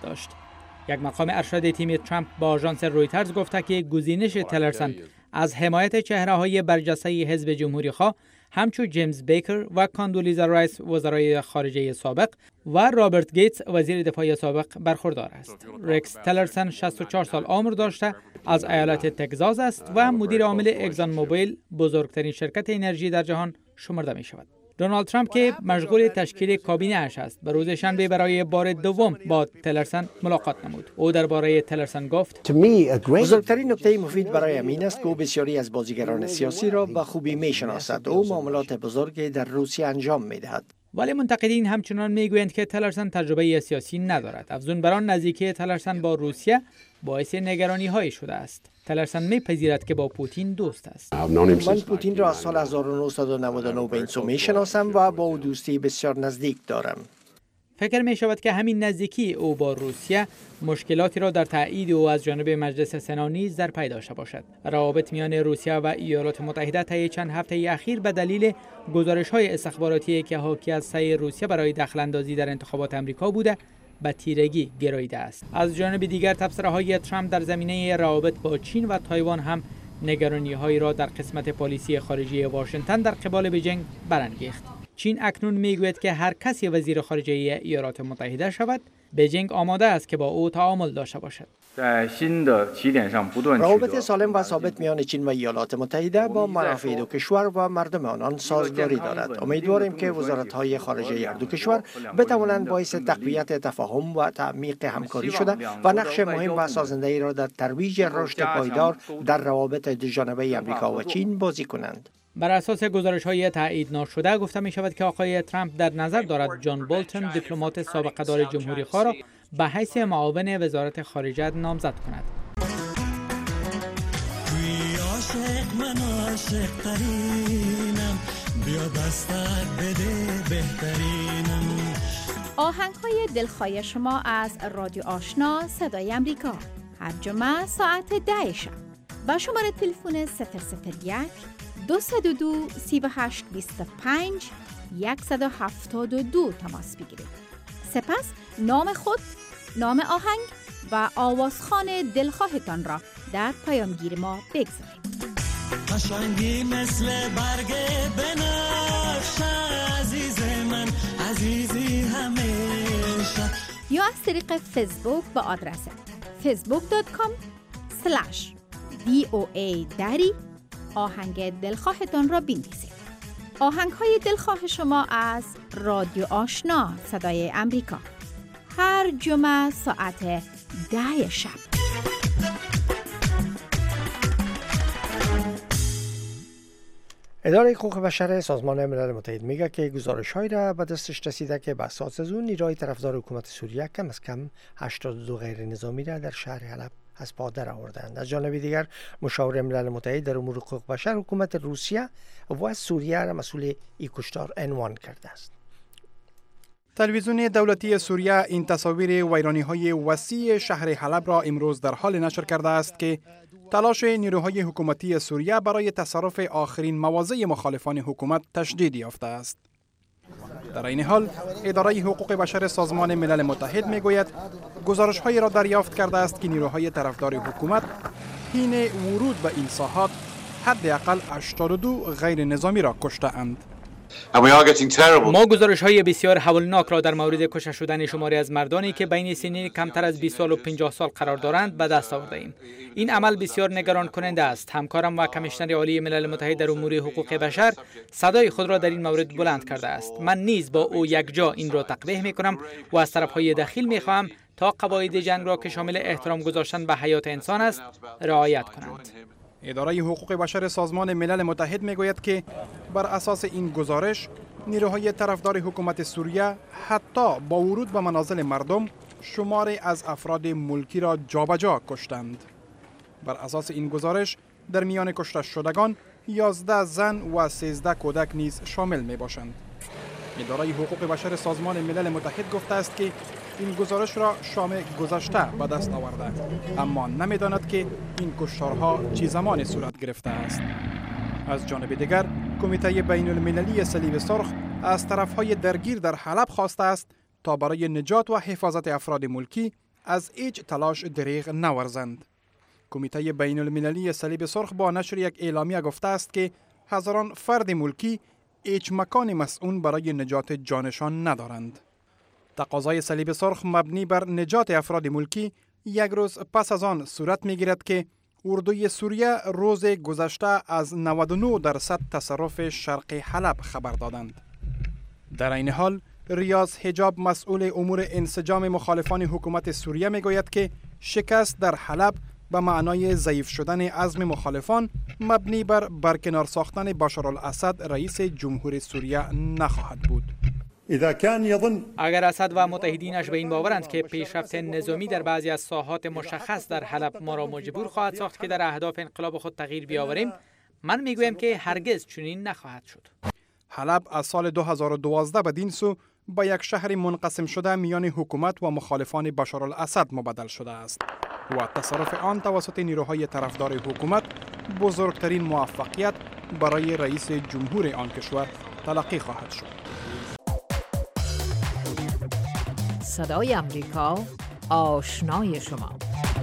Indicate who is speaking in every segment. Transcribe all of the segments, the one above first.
Speaker 1: داشت. یک مقام ارشد تیم ترامپ با آژانس رویترز گفته که گزینش تلرسون از حمایت چهره‌های برجسته حزب جمهوری‌خواه همچون جیمز بیکر و کاندولیزا رایس وزرای خارجه سابق و رابرت گیتس وزیر دفاع سابق برخوردار است. رکس تلرسون 64 سال عمر داشته، از ایالت تگزاس است و مدیر عامل اگزان موبیل، بزرگترین شرکت انرژی در جهان شمرده می شود. دونالد ترامپ که مشغول تشکیل کابینه اش است، به روز شنبه برای بار دوم با تلرسون ملاقات نمود. او درباره تلرسون گفت:
Speaker 2: بزرگترین نکته مفید برای این است که او بسیاری از بازیگران سیاسی را به خوبی میشناسد. او معاملات بزرگی در روسیه انجام میدهد.
Speaker 1: ولی منتقدین همچنان میگویند که تلرسون تجربه سیاسی ندارد. افزون بر آن، نزدیکی تلرسون با روسیه باعث نگرانی های شده است. تلرسون میپذیرد که با پوتین دوست است.
Speaker 2: من پوتین را از سال 1999 به این سو میشناسم و با او دوستی بسیار نزدیک دارم.
Speaker 1: فکر می شود که همین نزدیکی او با روسیه مشکلاتی را در تایید او از جانب مجلس سنا نیز در پی داشته باشد. روابط میان روسیه و ایالات متحده طی چند هفته اخیر به دلیل گزارش‌های استخباراتی که حاکی از سعی روسیه برای دخل‌اندازی در انتخابات آمریکا بوده به تیرگی گراییده است. از جانب دیگر تبصره‌های ترامپ در زمینه روابط با چین و تایوان هم نگرانی‌هایی را در قسمت پالیسی خارجی واشنگتن در قبال بیجینگ برانگیخت. چین اکنون میگوید که هر کسی وزیر خارجه ایالات متحده شود، بیجینگ آماده است که با او تعامل داشته باشد.
Speaker 2: روابط سالم و ثابت میان چین و ایالات متحده با منافع دو کشور و مردم آنان سازگاری دارد. امیدواریم که وزارت‌های خارجه هر دو کشور بتوانند باعث تقویت تفاهم و تعمیق همکاری شده و نقش مهم و سازنده‌ای را در ترویج رشد پایدار در روابط دوجانبه آمریکا و چین بازی کنند.
Speaker 1: بر اساس گزارش‌های تایید نشده گفته می شود که آقای ترامپ در نظر دارد جان بولتون، دیپلمات سابقه‌دار جمهوری‌خواه را به حیث معاون وزارت خارجه نامزد کند.
Speaker 3: آهنگ‌های دلخواه شما از رادیو آشنا صدای امریکا هر جمعه ساعت 10 شب با شماره تلفن 001 202 38 25 172 تماس بگیرید. سپس نام خود، نام آهنگ و آوازخوان دلخواهتان را در پیامگیر ما بگذارید.
Speaker 4: قشنگی مثل برگ بنفشه عزیز من، عزیزی همیشه.
Speaker 3: یا از طریق فیسبوک با آدرس facebook.com/voa آهنگ دلخواهتان را بنویسید. آهنگ‌های دلخواه شما از رادیو آشنا صدای امریکا هر جمعه ساعت 10 شب.
Speaker 2: اداره حقوق بشر سازمان ملل متحد میگه که گزارش‌هایی را به دستش رسیده که به اساس از اون نیروهای طرفدار حکومت سوریه کم از کم 82 غیر نظامی را در شهر حلب از پا در آوردند. از جانب دیگر مشاور ملل متحد در امور حقوق بشر حکومت روسیه و سوریه را مسئول این کشتار عنوان کرده است.
Speaker 5: تلویزیون دولتی سوریه این تصاویر ویرانی‌های وسیع شهر حلب را امروز در حال نشر کرده است که تلاش نیروهای حکومتی سوریه برای تصرف آخرین مواضع مخالفان حکومت تشدید یافته است. در این حال اداره حقوق بشر سازمان ملل متحد میگوید گزارش‌هایی را دریافت کرده است که نیروهای طرفدار حکومت حین ورود به این ساحات حداقل 82 غیر نظامی را کشته‌اند.
Speaker 1: ما گزارش‌های بسیار هولناک را در مورد کشته شدن شماری از مردانی که بین سنین کمتر از 20 سال و 50 سال قرار دارند به دست آورده‌ایم. این عمل بسیار نگران کننده است. همکارم و کمیشنر عالی ملل متحد در امور حقوق بشر صدای خود را در این مورد بلند کرده است. من نیز با او یکجا این را تقبیح می‌کنم و از طرف‌های دخیل می‌خواهم تا قواعد جنگ را که شامل احترام گذاشتن به حیات انسان است رعایت کنند.
Speaker 5: اداره حقوق بشر سازمان ملل متحد میگوید که بر اساس این گزارش نیروهای طرفدار حکومت سوریه حتی با ورود به منازل مردم شماری از افراد ملکی را جابجا کشتند. بر اساس این گزارش در میان کشته شدگان 11 زن و 13 کودک نیز شامل می باشند. اداره حقوق بشر سازمان ملل متحد گفته است که این گزارش را شام گذشته به دست آورده، اما نمی‌داند که این کشتارها چه زمان صورت گرفته است. از جانب دیگر کمیته بین المللی صلیب سرخ از طرفهای درگیر در حلب خواسته است تا برای نجات و حفاظت افراد ملکی از هیچ تلاش دریغ نورزند. کمیته بین المللی صلیب سرخ با نشر یک اعلامیه گفته است که هزاران فرد ملکی هیچ مکان مسئول برای نجات جانشان ندارند. تقاضای صلیب سرخ مبنی بر نجات افراد ملکی یک روز پس از آن صورت می‌گیرد که اردوی سوریه روز گذشته از 99% تصرف شرق حلب خبر دادند. در این حال ریاض حجاب مسئول امور انسجام مخالفان حکومت سوریه میگوید که شکست در حلب به معنای ضعیف شدن عزم مخالفان مبنی بر برکنار ساختن بشارالاسد رئیس جمهور سوریه نخواهد بود.
Speaker 1: اگر اسد و متحدینش به این باورند که پیشرفت نظامی در بعضی از ساحات مشخص در حلب ما را مجبور خواهد ساخت که در اهداف انقلاب خود تغییر بیاوریم، من میگویم که هرگز چنین نخواهد شد.
Speaker 5: حلب از سال 2012 بدین سو با یک شهر منقسم شده میان حکومت و مخالفان بشارالاسد مبدل شده است و تصرف آن توسط نیروهای طرفدار حکومت بزرگترین موفقیت برای رئیس جمهور آن کشور تلقی خواهد شد.
Speaker 6: صدای امریکا، آشنای شما.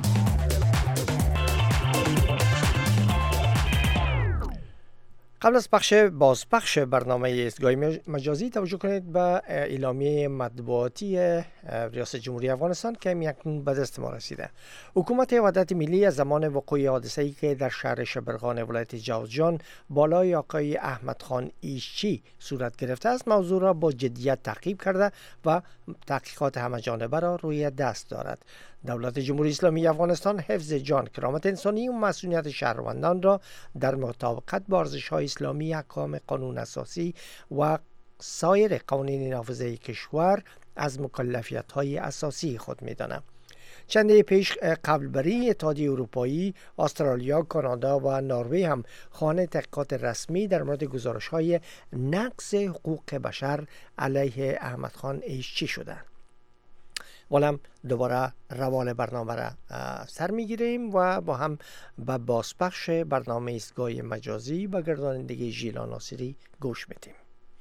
Speaker 2: قبل از بازپخش برنامه ایستگاه مجازی توجه کنید به اعلامیه مطبوعاتی ریاست جمهوری افغانستان که اکنون به دست ما رسیده. حکومت وحدت ملی از زمان وقوع حادثه‌ای که در شهر شبرغان ولایت جوزجان بالای آقای احمد خان ایشچی صورت گرفته است موضوع را با جدیت تعقیب کرده و تحقیقات همه‌جانبه را روی دست دارد. دولت جمهوری اسلامی افغانستان حفظ جان، کرامت انسانی و مسئولیت شهروندان را در مطابقت با ارزش‌های اسلامی، احکام قانون اساسی و سایر قوانین نافذه کشور از مکلفیت‌های اساسی خود می‌داند. چند پیش قبل بری اتحادیه اروپایی، استرالیا، کانادا و نروژ هم خانه تحقیقات رسمی در مورد گزارش‌های نقض حقوق بشر علیه احمد خان ایشچی شدند. ولم دوباره روال برنامه را سر میگیریم و با هم به بازپخش برنامه ایستگاه مجازی با گردانندگی ژیلا ناصری گوش میدیم.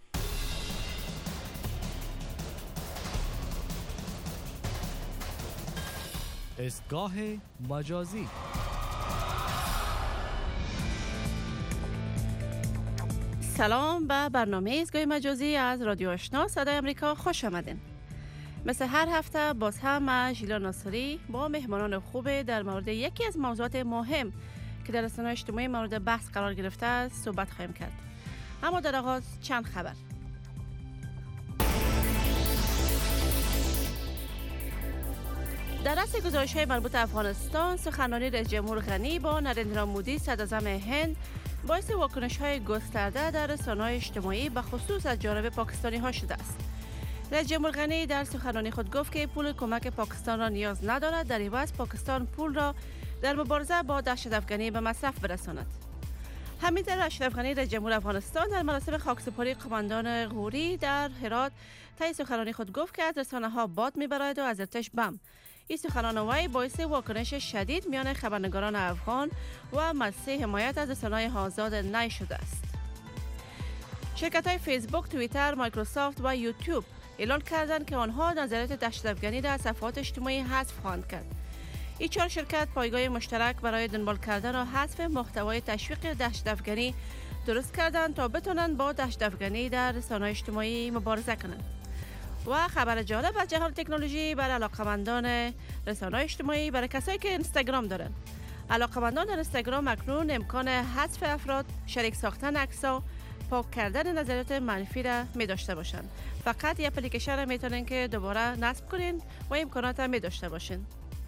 Speaker 7: ایستگاه مجازی.
Speaker 8: سلام به برنامه ایستگاه مجازی از رادیو آشنا صدای امریکا خوش آمدین. مثل هر هفته باز هم ژیلا ناصری با مهمانان خوب در مورد یکی از موضوعات مهم که در رسانه‌های اجتماعی مورد بحث قرار گرفته است صحبت خواهیم کرد. اما در آغاز چند خبر. در رأس گزارش‌های مربوط به افغانستان، سخنرانی رئیس جمهور غنی با نریندرا مودی صدراعظم هند باعث واکنش‌های گسترده در رسانه‌های اجتماعی به خصوص از جانب پاکستانی‌ها شده است. رئیس جمهور غنی در سخنرانی خود گفت که پول کمک پاکستان را نیاز ندارد، در عوض پاکستان پول را در مبارزه با دهشت‌افکنی به مصرف برساند. حمید اشرف غنی رئیس جمهور افغانستان در مراسم خاکسپاری قماندان غوری در هرات طی سخنرانی خود گفت که از رسانه‌ها باد می‌براید و از ارتش بم. این سخنان وی باعث واکنش شدید میان خبرنگاران افغان و مسیح حمایت از رسانه‌های آزاد نی شده است. شرکت‌های فیسبوک، توییتر، مایکروسافت و یوتیوب اعلان کردند که آنها نظریات دهشت‌افکنی را از صفحات اجتماعی حذف خواهند کرد. این 4 شرکت پایگاه مشترک برای دنبال کردن و حذف محتوای تشویق دهشت‌افکنی درست کردند تا بتوانند با دهشت‌افکنی در رسانه‌های اجتماعی مبارزه کنند. و خبر جالب از جهان تکنولوژی برای علاقه‌مندان رسانه‌های اجتماعی، برای کسایی که اینستاگرام دارن. علاقه‌مندان در اینستاگرام اکنون امکان حذف افراد، شریک ساختن عکس‌ها، پاک کردن نظریات منفی را می داشته باشند. فقط یک اپلیکیشن را میتونین که دوباره نصب کنین و امکانات را می داشته باشین.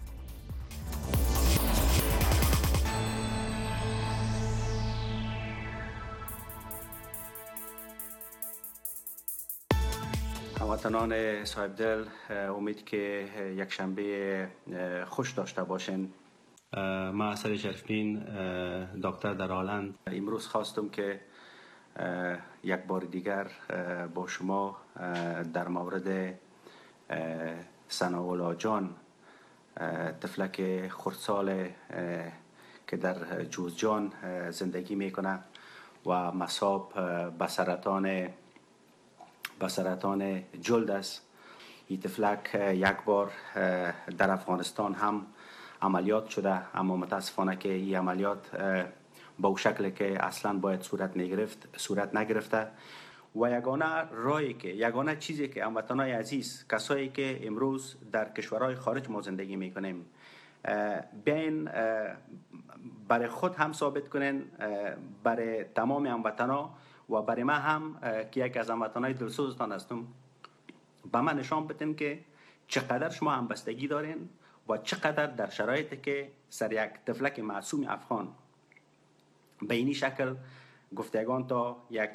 Speaker 9: هموطنان صاحب دل، امید که یک شنبه خوش داشته باشین. من اصل شرفین دکتر در هلند امروز خواستم که یک بار دیگر با شما در مورد ثناءالله جان، طفلک خردسال که در جوزجان زندگی میکنه و مصاب به سرطان جلد است این تفلک یک بار در افغانستان هم عملیات شده، اما متاسفانه که این عملیات با او شکلی که اصلا باید صورت نگرفته و یگانه چیزی که هموطنان عزیز، کسایی که امروز در کشورهای خارج ما زندگی میکنیم، بیاین برای خود هم ثابت کنین، برای تمام هموطنان و برای من هم که یک از هموطنای دلسوزتان هستم، به من نشان بدین که چقدر شما همبستگی دارین و چقدر در شرایطی که سر یک تفلک معصوم افغان به اینی شکل گفتگان تا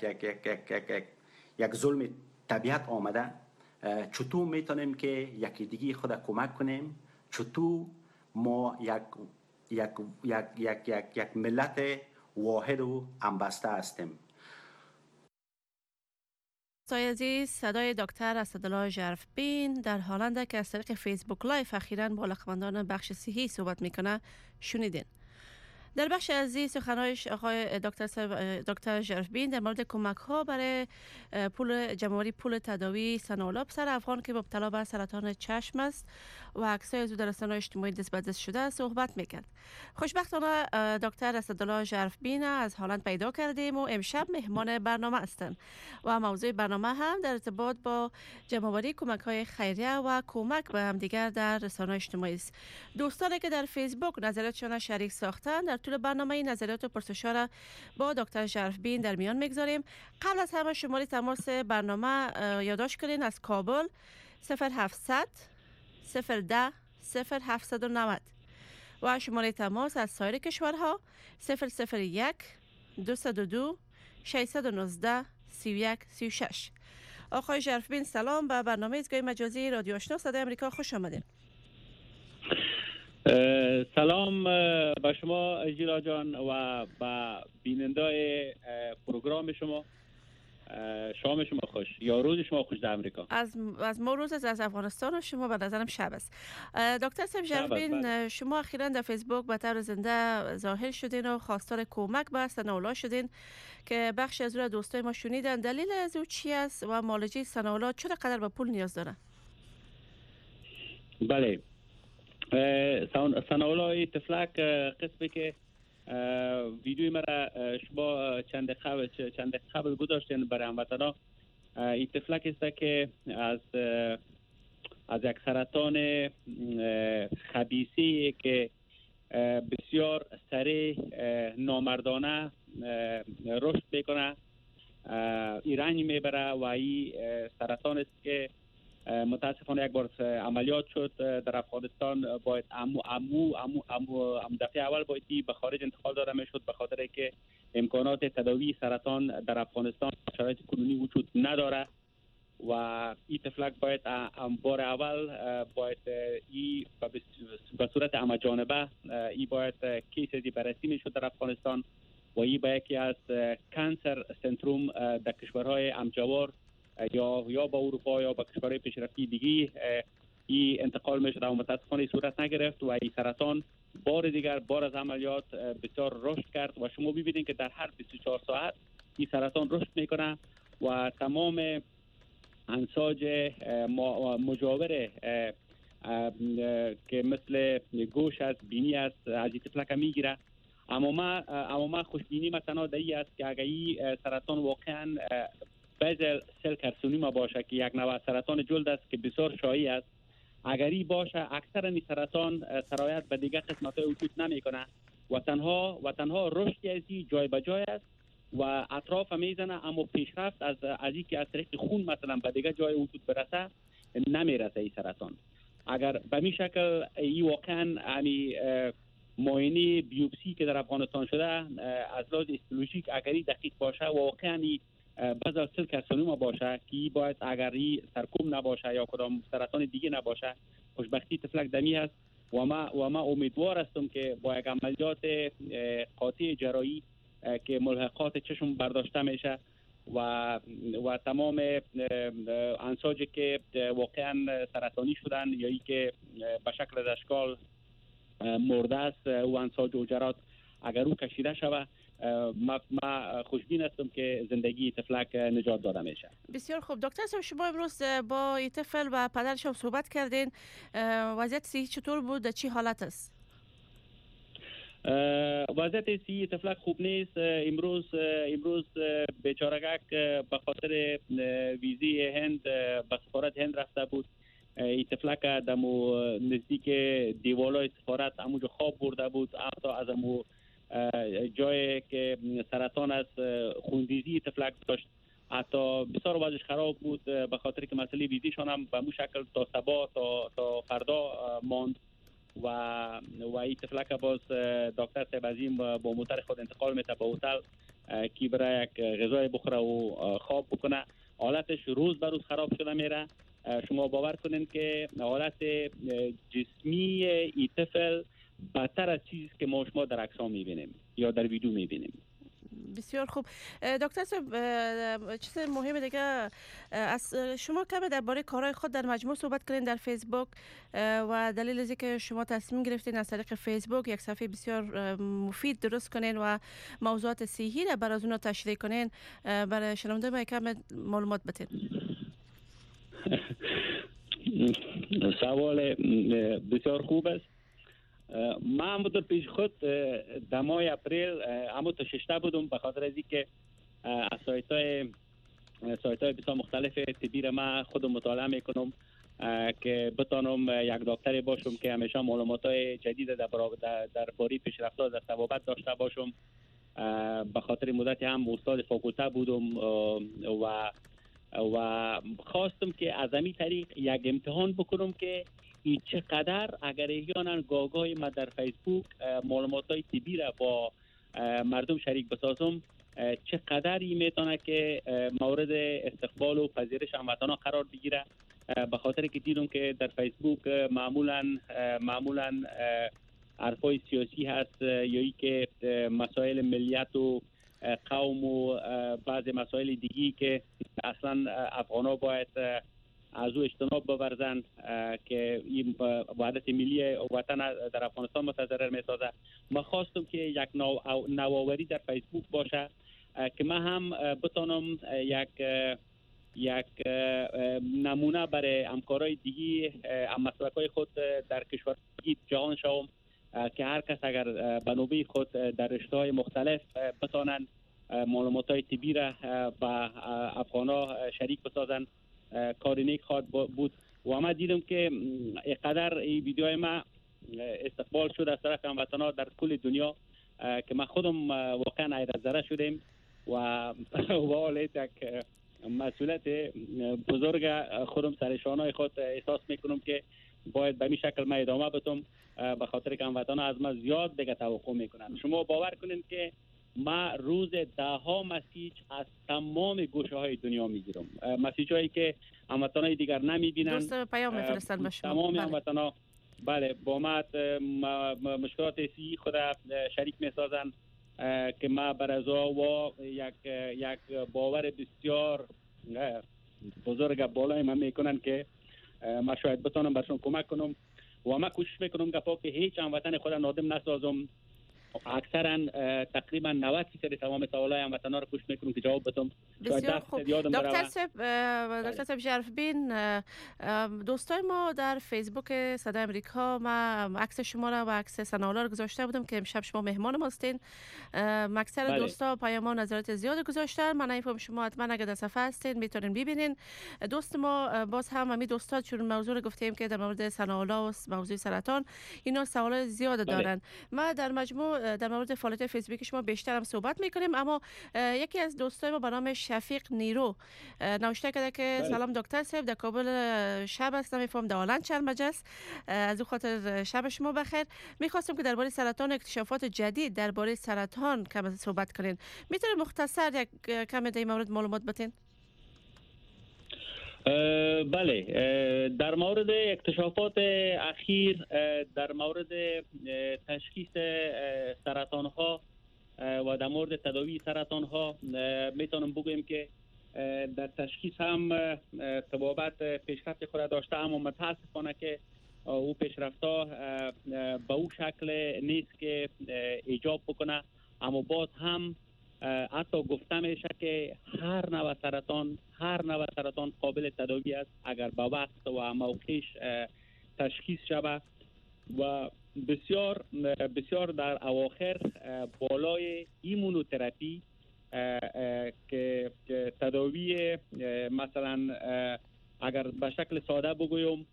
Speaker 9: یک ظلم طبیعت آمده، چطور میتونیم که یکی دیگه خود کمک کنیم، چطور ما یک ملت واحد و همبسته هستیم.
Speaker 8: دوستان عزیز، صدای دکتر اسدالله ژرفبین در هلند که از طریق فیسبوک لایف اخیراً با علاقه‌مندان بخش صحی صحبت میکنه شنیدین. در بخش عزیز سخنانش آقای دکتر ژرفبین در مورد کمک ها برای جمع‌آوری پول تداوی سناولا پسر افغان که مبتلا به سرطان چشم است و عکسای از او در رسانه‌های اجتماعی دست به دست شده صحبت میکرد. خوشبختانه دکتر اسدالله ژرفبین از هلند پیدا کردیم و امشب مهمان برنامه هستند و موضوع برنامه هم در ارتباط با جمع‌آوری کمک های خیریه و کمک به همدیگر در رسانه‌های اجتماعی است. دوستانی که در فیسبوک نظراتشان شریک ساختن در طول برنامه نظریات و پرسش‌ها را با دکتر ژرفبین در میان میگذاریم. قبل از همه شماره تماس برنامه یادداشت کنین از کابل 0700 010 0790 و شماره تماس از سایر کشورها 001 202 619 31 36. آقای ژرفبین سلام، به برنامه ایستگاه مجازی رادیو آشنا صدای آمریکا خوش آمدید.
Speaker 10: سلام به شما اجیلا جان و به بینندای پروگرام شما. شام شما خوش یا روز شما خوش در امریکا.
Speaker 8: از ما روز از افغانستان و شما به نظرم شب است. دکتر صاحب ژرفبین، شما اخیراً در فیسبوک به طور زنده ظاهر شدین و خواستار کمک به سناولا شدین که بخش از او دوستای ما شنیدن. دلیل از او چی است و معالجه سناولا چقدر به پول نیاز داره؟
Speaker 10: بله، سناولا تفلک قسمی که ویدیوی مرا شما چند قبل گذاشتین برای هموطنان، این تفلک است که از یک سرطان خبیثی که بسیار سریع نامردانه رشد میکنه این رنج میبره و این سرطان است که متاسفانه یک بار عملیات شد در افغانستان. باید دفعه اول باید به خارج انتقال داده میشد به خاطر که امکانات تداوی سرطان در افغانستان شرایط کنونی وجود نداره و این تفلک باید بار اول باید ای به صورت عمجانبه ای باید کیسزی بررسی میشد در افغانستان و ای به یکی از کانسر سنتروم در کشورهای همجوار یا با اروپا یا با کشورهای پیشرفته دیگه این انتقال میشد و متاسفانه صورت نگرفت و این سرطان بار دیگر بار از عملیات بسیار رشد کرد و شما ببینید که در هر 24 ساعت این سرطان رشد میکنه و تمام انساج مجاور که مثل گوش است، بینی است، از این تفلک میگیره. اما ما خوشبینی ما تنها در این است که اگر این سرطان واقعا بیزل سل کارسینوما باشه که یک نوع سرطان جلد است که بسیار شایع است، اگر این باشه اکثر این سرطان سرایت به دیگر قسمت‌های وجود نمیکنه و تنها رشد از این جای به جای است و اطراف میزنه، اما پیشرفت از این که از طریق خون مثلا به دیگر جای وجود برسه نمیرسه این سرطان. اگر به این شکل این واقعا معاینه بیوپسی که در افغانستان شده از لحاظ هیستولوژیک اگر دقیق باشه واقعا بعض سل کارسینوما باشه که باید اگر سرکوب نباشه یا کدام سرطان دیگه نباشه، خوشبختی تفلک دمی است و ما امیدوار هستم که با یک عملیات قاطع جراحی که ملحقات چشم برداشته میشه و تمام انساجی که واقعا سرطانی شدن یا ای که به شکل اشکال مرده است و انساج و جرات اگر او کشیده شود ما خوشبین هستم که زندگی طفلک نجات داده میشه.
Speaker 8: بسیار خوب. دکتر صاحب، شما امروز با این طفل و پدرش هم صحبت کردین. وضعیت صحی چطور بود؟ در چی حالت است؟
Speaker 10: وضعیت صحی طفلک خوب نیست. امروز بیچارگک به خاطر ویزی هند به سفارت هند رفته بود. این طفلک دمو نزدیک دیوالای سفارت همونجا خواب برده بود. حتی از امو جایی که سرطان از خونریزی طفلک داشت، حتی بسیار وضعش خراب بود به خاطر که مسئله ویزیشان هم به مو شکل تا صبح تا فردا ماند و این طفلک باز دکتر صاحب عظیم با موتر خود انتقال میده به هتل که برای یک غذای بخوره و خواب بکنه. حالتش روز به روز خراب شده میره. شما باور کنین که حالت جسمی این طفل بدتر از چیزی که ما شما در عکس‌ها میبینیم یا در ویدیو میبینیم.
Speaker 8: بسیار خوب. دکتر صاحب، چیز مهمه دیگه از شما کمی درباره کارهای خود در مجموع صحبت کنین در فیسبوک و دلیل از اینکه شما تصمیم گرفتین از طریق فیسبوک یک صفحه بسیار مفید درست کنین و موضوعات صحی را برای اونها تشریح کنین. برای شنونده ما کمی معلومات بدین.
Speaker 10: سوال بسیار خوب است. من همونطور پیش خود در ماه اپریل همون تا ششته بودم به خاطر از اینکه از سایت های بسیار مختلف طبی را من خودم مطالعه میکنم که بتانم یک دکتری باشم که همیشه معلومات های جدید در باره پیشرفت‌ها در ثوابت داشته باشم. به خاطر مدتی هم استاد فاکولته بودم و خواستم که از همین طریق یک امتحان بکنم که این چقدر اگر احیانا گاگای ما در فیسبوک معلومات‌های طبی را با مردم شریک بسازم، چقدر این میتونه که مورد استقبال و پذیرش هموطنان قرار بگیره. به خاطر که دیدم که در فیسبوک معمولا حرفای سیاسی هست یا ای که مسائل ملیت و قوم و بعض مسائل دیگی که اصلا افغانا باید از او اجتناب بورزند که این وحدت ملی وطن در افغانستان متضرر میسازه. ما خواستم که یک نوآوری در فیسبوک باشه که من هم بتانم یک نمونه برای همکارای دیگی مسلکای خود در کشور جهان شوم که هر کس اگر به نوبه خود در رشته‌های مختلف بتانند معلومات‌های طبی را با افغانا شریک بسازند، کار نیک خواهد بود. و ما دیدم که اینقدر این ویدیوهای ما استقبال شد از طرف هموطنان در کل دنیا که ما خودم واقعا حیرت زده شدیم و واقعا یک مسئولیت بزرگ خودم سر شانه‌های خود احساس میکنم که باید به این شکل ما ادامه بدم به خاطر که هموطنان از ما زیاد دیگه توقع میکنن. شما باور کنید که ما روز 10 مسیج از تمام گوشه های دنیا میگیرم، مسیج هایی که هموطنان دیگر نمیبینن.
Speaker 8: دوست پیام میفرستن به شما.
Speaker 10: تمام هموطنان بله با ما مشکلات صحی خود شریک میسازن که ما بر ازا و یک باور بسیار بزرگ بالای من میکنن که ما شاید بتونم برشون کمک کنم و ما کوشش میکنم که هیچ هموطن خود نادم نسازم. اکثرا تقریبا 90% تمام سوالای هموطنان رو کوشش میکنم که جواب بدم.
Speaker 8: بسیار خوب. دکتر صاحب شرف بین، دوستای ما در فیسبوک صدای امریکا ما عکس شما را و عکس سنالا رو گذاشته بودم که امشب شما مهمان ما هستین. اکثر دوستا پیام نظرات زیاد گذاشتن. من نمیفهم شما حتما اگه در صفحه هستین میتونین ببینین. دوست ما باز هم همین دوستا چون موضوع رو گفتیم که در مورد سنالا و موضوع سرطان اینا سوالات زیاد دارن. ما در مجموع در مورد فعالیت فیسبوک شما بیشتر هم صحبت میکنیم، اما یکی از دوستای ما به نام شفیق نیرو نوشته کرده که سلام دکتر صاحب، در کابل شب است، نمیفهم در آلند چند بجه است، از او خاطر شب شما بخیر. میخواستم که درباره سرطان اکتشافات جدید درباره سرطان کم صحبت کنین. میتونید مختصر یک کم در این مورد معلومات بدین؟
Speaker 10: بله، در مورد اکتشافات اخیر در مورد تشخیص سرطان ها و در مورد تداوی سرطان ها میتونم بگویم که در تشخیص هم طبابت پیشرفت خود داشته، اما متاسفانه که او پیشرفت ها به او شکل نیست که ایجاب بکنه اما باز هم حتی گفته میشه که هر نوع سرطان قابل تداوی است اگر به وقت و موقعش تشخیص شود و بسیار در اواخر بالای ایمونوتراپی که تداوی مثلا اگر به شکل ساده بگویم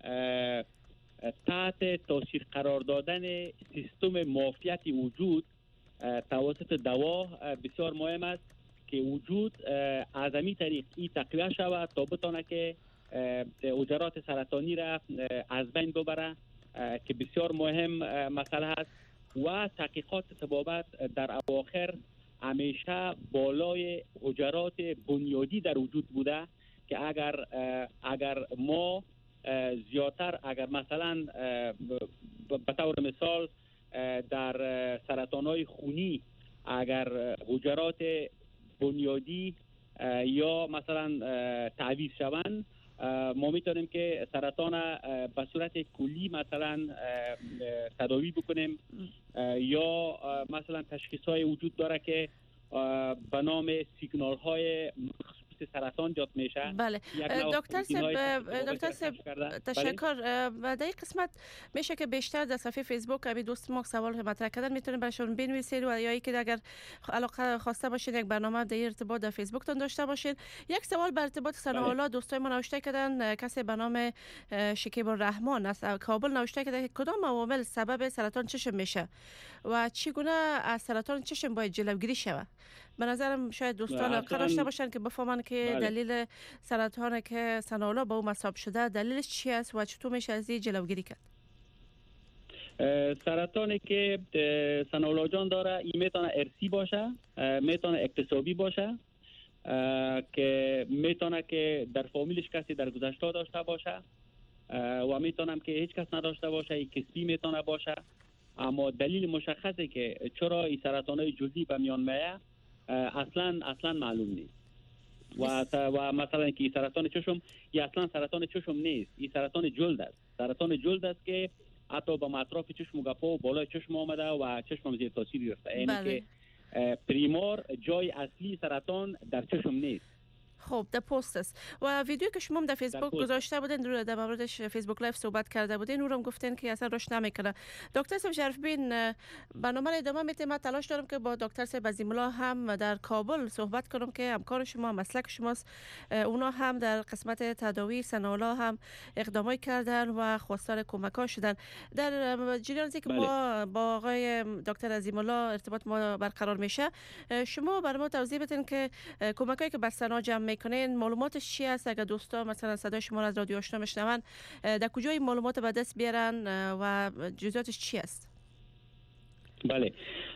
Speaker 10: تحت تاثیر قرار دادن سیستم معافیت وجود توسط دوا بسیار مهم است که وجود از همین طریق این تقویه شود تا بتانه که حجرات سرطانی را از بین ببره که بسیار مهم مسئله است و تحقیقات طبابت در اواخر همیشه بالای حجرات بنیادی در وجود بوده که اگر ما زیادتر اگر مثلا به طور مثال در سرطان‌های خونی اگر حجرات بنیادی یا مثلا تعویض شوند ما میتونیم که سرطان به صورت کلی مثلا تداوی بکنیم یا مثلا تشخیص‌های وجود داره که به نام سیگنال‌های سرطان جات میشه.
Speaker 8: بله دکتر صاحب تشکر. در این قسمت میشه که بیشتر در صفحه فیسبوک همین دوست ما سوال مطرح کردن میتونید براشون بنویسید و یا اینکه اگر علاقه خواسته باشید یک برنامه در ارتباط در فیسبوک تون داشته باشید. یک سوال بر ارتباط سناولا دوستای ما نوشته کردن، کسی به نام شکیب الرحمن از کابل نوشته کرده کدام عوامل سبب سرطان چشم میشه و چگونه از سرطان چشم باید جلوگیری شود. به نظرم شاید دوستان علاقه داشته باشن که بفهمن که دلیل سرطان که سناولا با او مصاب شده دلیلش چی است و چطور میشه از این جلوگیری کرد؟
Speaker 10: سرطانی که سناولا جان داره این میتونه ارثی باشه، میتونه اکتسابی باشه که میتونه که در فامیلش کسی در گذشته داشته باشه و میتونم که هیچ کس نداشته باشه، این کسبی میتونه باشه. اما دلیل مشخصه که چرا این سرطان‌های جلدی به میان میاد اصلا معلوم نیست. و مثلا که سرطان چشم یا اصلا سرطان چشم نیست، این سرطان جلد است. سرطان جلد است که حتی به اطراف چشم و گپا و بالای چشم آمده و چشم زیر تاثیر گرفته. یعنی که پریمار جای اصلی سرطان در چشم نیست.
Speaker 8: خب در پست است و ویدیو که شما در فیسبوک گذاشته بودین در موردش فیسبوک لایف صحبت کرده بودین اونم گفتین که اصلا روش نمیکنه. دکتر صاحب شرف بین برنامه ادامه میتیم. من تلاش دارم که با دکتر صاحب عظیم الله هم در کابل صحبت کنم که همکار شما مسلک شماست. اونا هم در قسمت تداوی سناولا هم اقدامای کردن و خواستار کمک‌ها شدن. در جریان که ما با آقای دکتر عظیم الله ارتباط ما برقرار میشه، شما برام توضیح بدین که کمکایی که بر سنا جمع میکنین معلوماتش چی است؟ اگر دوستا مثلا صدای شما را از رادیو آشنا میشنون در کجای معلومات به دست بیارن و جزئیاتش چی است؟
Speaker 10: بله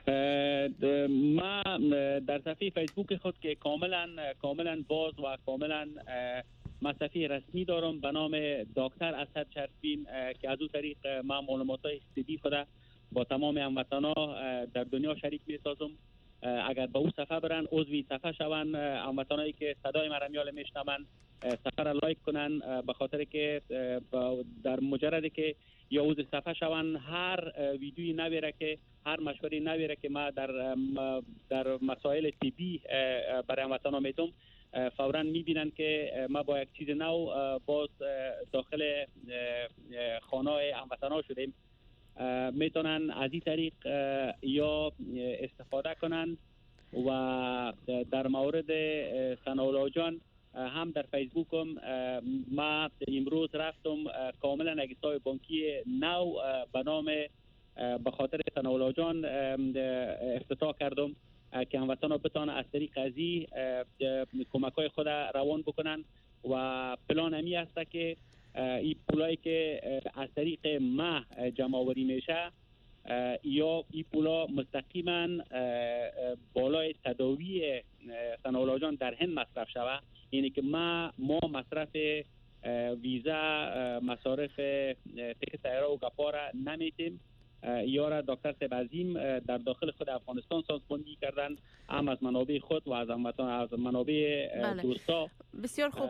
Speaker 10: ما در صفحه فیسبوک خود که کاملا باز و کاملا صفحه رسمی دارم به نام دکتر اسد شرفبین که از اون طریق ما معلومات‌های طبی خود با تمام هموطنا در دنیا شریک می‌سازم. اگر به اون صفحه برن عضوی صفحه شون، هموطنایی که صدای ما را میال میشنون صفحه را لایک کنن، به خاطر که در مجرد که یا عضو صفحه شون هر ویدیویی نویره که هر مشوری نویره که ما در مسائل طبی برای هموطنا میتونم فوراً میبینن که ما با یک چیز نو باز داخل خانه هموطنا شدیم. میتونن از این طریق یا استفاده کنن و در مورد سناولا جان هم در فیسبوکم ما امروز رفتم کاملا یک حساب بانکی نو به نام به خاطر سناولا جان افتتاح کردم که هموطنا بتانه از طریق ازی کمک‌های خود روان بکنن و پلان همی است که این پولایی که از طریق ما جمع آوری میشه یا این پولا مستقیما بالای تداوی سناولا جان در هند مصرف شود. یعنی که ما مصرف ویزا، مصارف تکت طیاره و گپا را نمیتیم یا را دکتر صاحب عظیم در داخل خود افغانستان سازماندهی کردن، هم از منابع خود و از منابع دوستا.
Speaker 8: بسیار خوب.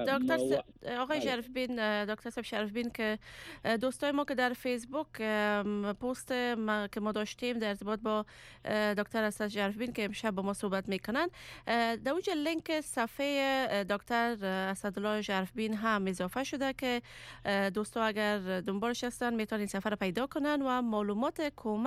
Speaker 8: آقای شریف بین، دکتر صاحب شریف بین، که دوستای ما که در فیسبوک پست که ما داشتیم در ارتباط با دکتر اسد شریف بین که امشب با ما صحبت میکنن، در اونجا لینک صفحه دکتر اسدالله شریف بین هم اضافه شده که دوستا اگر دنبالش هستن میتونن این صفحه را پیدا کنن و معلومات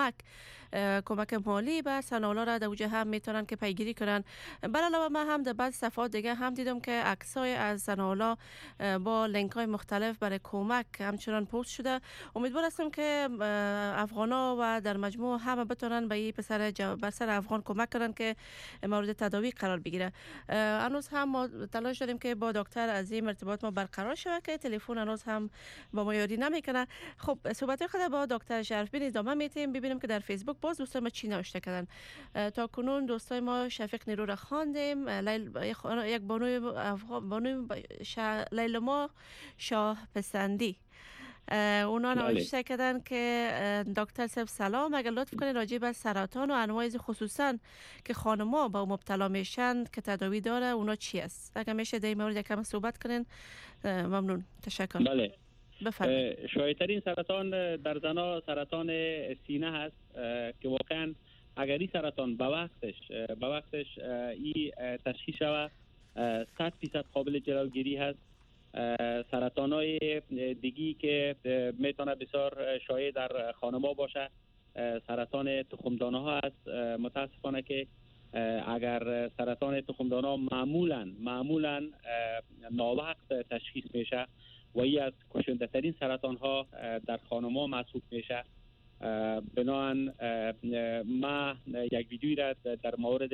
Speaker 8: کمک مالی به صنایع را در اونجا هم میتونن که پیگیری کنن. بر علاوه من هم در بعض صفحات دیگه هم دیدم که عکسای از صنایع با لینک های مختلف برای کمک همچنان پست شده. امیدوار هستم که افغانا و در مجموع همه بتونن به این پسر افغان کمک کنن که مورد تداوی قرار بگیره. هنوز هم ما تلاش داریم که با دکتر عظیم ارتباط ما برقرار شه که تلفن هنوز هم با ما یاری نمیکنه. خب صحبت خود با دکتر شریف بین ادامه میدیم، ببینیم که در فیسبوک باز دوستای ما چی نوشته کردن. تا کنون دوستای ما شفیق نیرو را خواندیم، یک بانوی لیلما شاه پسندی، اونا نوشته کردن که دکتر صاحب سلام، اگر لطف کنید راجع به سرطان و انواع خصوصا که خانم‌ها با مبتلا میشن که تداوی داره اونا چی است؟ اگر میشه در این مورد یکم صحبت کنین ممنون. تشکر.
Speaker 10: بله.
Speaker 8: بفرمایید.
Speaker 10: شایع‌ترین سرطان در زنها سرطان سینه هست که واقعا اگر این سرطان به وقتش این تشخیص شود 100% قابل جلوگیری هست. سرطان‌های دیگی که میتونه بسیار شایع در خانم‌ها باشه سرطان تخمدانه ها است. متاسفانه که اگر سرطان تخمدانه ها معمولاً ناوقت تشخیص میشه و این از کشنده ترین سرطان ها در خانم‌ها محسوب میشه. بنابراین ما یک ویدیویی را در مورد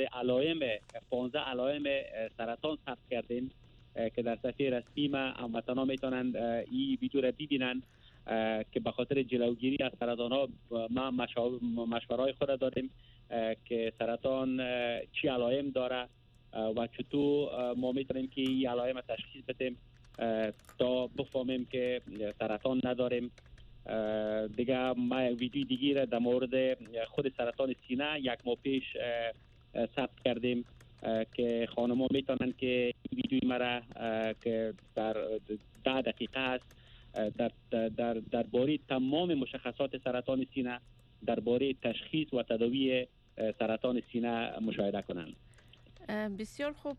Speaker 10: 15 علائم سرطان ثبت کردیم که در صفحه رسمی ما هموطنان میتونن این ویدیو را ببینن که به خاطر جلوگیری از سرطان ها ما مشوره‌های خود داریم که سرطان چی علائم داره و چطور ما میتونیم که این علائم تشخیص بدیم تا بفهمیم که سرطان نداریم. دیگه ما ویدیو دیگه را در مورد خود سرطان سینه یک ماه پیش ثبت کردیم که خانم‌ها میتونن که این ویدیوی مرا که در 10 دقیقه است درباره تمام مشخصات سرطان سینه، درباره تشخیص و تداوی سرطان سینه مشاهده کنند.
Speaker 8: بسیار خوب.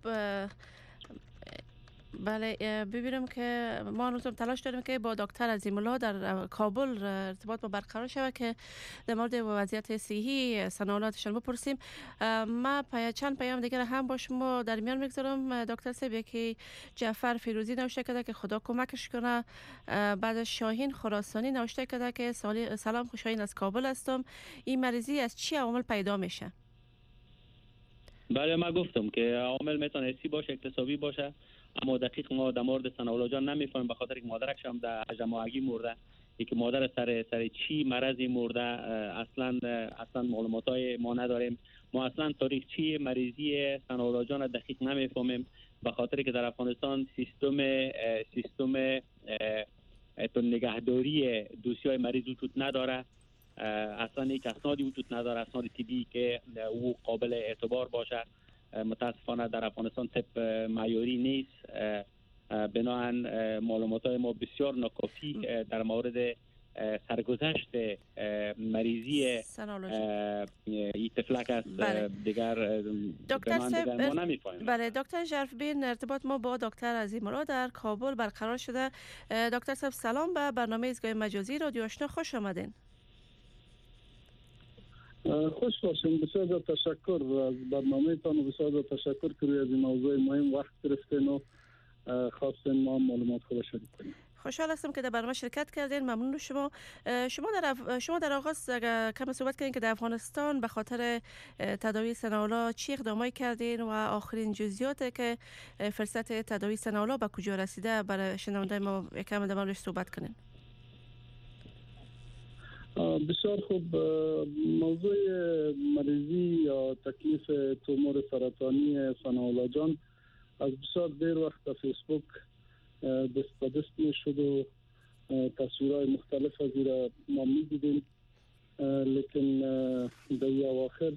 Speaker 8: بله، ببینم که ما هنوز تلاش داریم که با دکتر عظیم الله در کابل ارتباط با برقرار شود که در مورد وضعیت صحی صنایعاتشان بپرسیم. ما چند پیام دیگر هم با شما در میان میگذارم دکتر صاحب. یکی جعفر فیروزی نوشته کرده که خدا کمکش کنه. بعد شاهین خراسانی نوشته کرده که سلام، شاهین از کابل هستم، این مریضی از چی عوامل پیدا میشه؟
Speaker 10: بله، ما گفتم که عوامل میتونه حسی باشه، اکتسابی باشه، اما دقیق ما در مورد ثناءالله جان نمیفهمیم به خاطر که مادرش هم در هجماگی مرده. که مادر سر چی مرضی مرده اصلا معلوماتای ما نداریم. ما اصلا تاریخ چی مریضی ثناءالله جان دقیق نمیفهمیم به خاطر که در افغانستان سیستم نگهداری دوسیای مریض وجود نداره. اصلا یک اسنادی وجود نداره، اسناد طبی که او قابل اعتبار باشه. متاسفانه در افغانستان طب معیاری نیست. بنابراین معلومات‌های ما بسیار ناکافی در مورد سرگذشت مریضی این تفلک است. دیگر
Speaker 8: دکتر صاحب ما نمی‌فهمیم. بله دکتر شریف بین، ارتباط ما با دکتر عظیم الله در کابل برقرار شده. دکتر صاحب سلام، به برنامه ایستگاه مجازی رادیو آشنا خوش آمدین.
Speaker 11: خوش باشین. بسیار تشکر از برنامه‌تان و بسیار تشکر که روی از این موضوع مهم وقت گرفتین و خواستین ما معلومات خود شریک کنیم.
Speaker 8: خوشحال هستم که در برنامه شرکت کردین. ممنون شما. شما در آغاز کم صحبت کردین که در افغانستان به خاطر تداوی ثناءالله چی اقدامایی کردین و آخرین جزئیات که فرصت تداوی ثناءالله به کجا رسیده برای شنونده ما یکم در موردش صحبت کنین.
Speaker 11: بسیار خوب. موضوع مریضی یا تکلیف تومور سرطانی ثناءالله جان از بسیار دیر وقت در فیسبوک دست به دست می شد و تصویرهای مختلف از این را ما می دیدیم لیکن در اواخر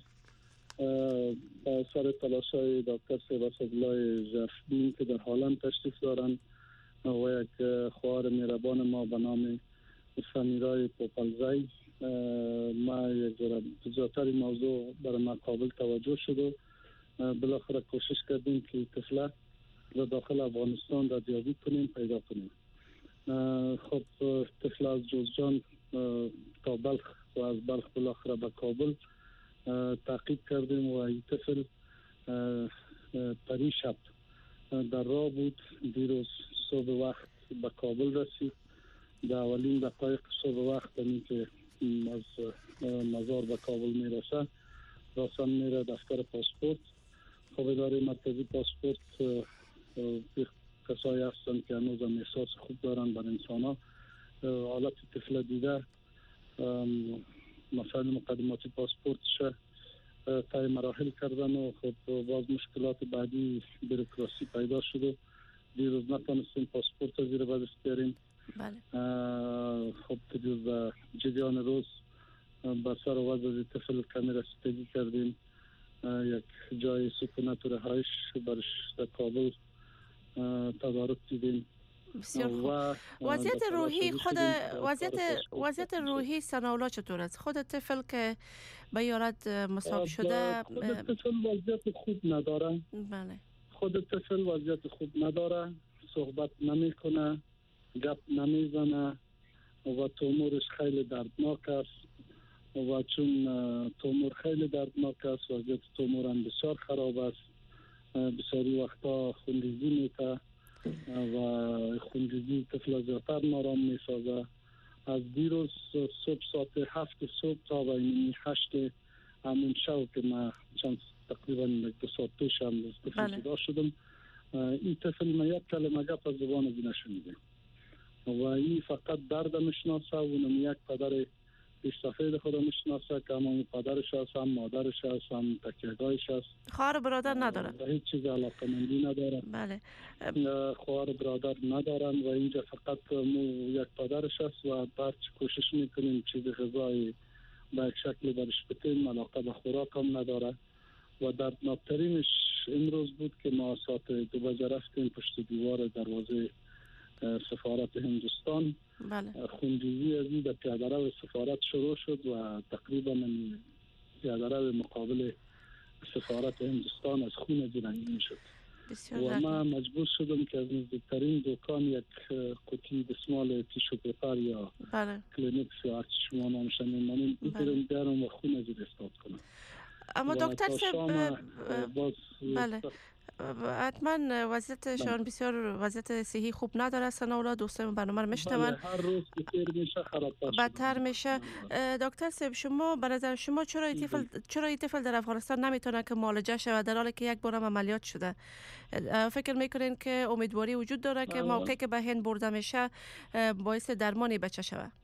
Speaker 11: سر تلاشای دکتر اسدالله ژرفدین که در هلند تشریف دارند و یک خواهر مهربان ما به نام سمیرای پوپلزی ما یک زیادتر موضوع برای ما قابل توجه شد و بالاخره کوشش کردیم که طفله را داخل افغانستان را ردیابی کنیم پیدا کنیم. خب طفله از جوزجان تا بلخ و از بلخ بالاخره به کابل تعقیب کردیم و این طفل پری شب در راه بود. دیروز صبح وقت به کابل رسید. در اولین دقایق صبح وقت که از مزار به کابل میرسه راسن میره دفتر پاسپورت. خب اداره مرکزی پاسپورت کسایی هستن که هنوز هم احساس خوب دارن بر انسان ها. حالت طفل دیده مسائل مقدماتی پاسپورتش طی مراحل کردن و خب باز مشکلات بعدی بروکراسی پیدا شد و دیروز نتونستیم پاسپورت از زیر بدست بیاریم.
Speaker 8: بله.
Speaker 11: خب دیروز جریان روز با سر و وضع طفل کمی رسیدگی کردیم. یک جای سکونت و رهایش برش در کابل تدارک دیدیم.
Speaker 8: بسیار خوب. وضعیت روحی وضعیت روحی ثناءالله چطور است؟ خود طفل که به ایالت مصاب شده
Speaker 11: خود طفل وضعیت خوب نداره.
Speaker 8: بله.
Speaker 11: خود طفل وضعیت خوب نداره، صحبت نمیکنه، گپ نمیزنه و تومورش خیلی دردناک است و چون تومور خیلی دردناک است وضعیت تومور هم بسیار خراب است. بسیاری وقتا خونریزی میته و خونریزی طفل زیادتر نارام میسازه. از دیروز صبح ساعت 7 صبح تا و 8 همین شب که من چند تقریبا 2 ساعت پیش هم طفل جدا شدم، این طفل ما یک کلمه گپ از زبان از نشنیده و این فقط درد میشناسه و یک پدر پیشتفید خود میشناسه که هم پدرش هست، هم مادرش هست، هم تکیهگاهش هست.
Speaker 8: خواهر برادر نداره؟
Speaker 11: به هیچ چیز علاقه مندی نداره.
Speaker 8: بله.
Speaker 11: خواهر برادر ندارن و اینجا فقط یک پدرش هست و بعد کوشش میکنیم چیز غذایی به یک شکل برش بتیم. علاقه به خوراک هم نداره و دردناکترینش امروز بود که ما ساعت 2 بجه رفتیم پشت دیوار دروازه سفارت هندوستان.
Speaker 8: بله.
Speaker 11: خونریزی از این در پیاده رو سفارت شروع شد و تقریبا پیاده رو مقابل سفارت هندوستان از خون زیرنگی شد و من مجبور شدم که از نزدیکترین دکان یک قوطی دستمال تیشو پیپر یا کلینکس یا هرچی شما نامش میمانیم بگیرم بیارم و خون زیر استاد کنم.
Speaker 8: اما دکتر صاحب بله حتما وضعیتشان بسیار وضعیت صحی خوب نداره. ثناءالله دوستان برنامه رو میشنون.
Speaker 11: هر روز که میشه
Speaker 8: بدتر میشه. دکتر صاحب شما به نظر شما چرا این طفل در افغانستان نمیتونه که معالجه شود در حالی که یک بار هم عملیات شده؟ فکر میکنین که امیدواری وجود داره که موقعی که به هند برده میشه باعث درمانی بچه شود؟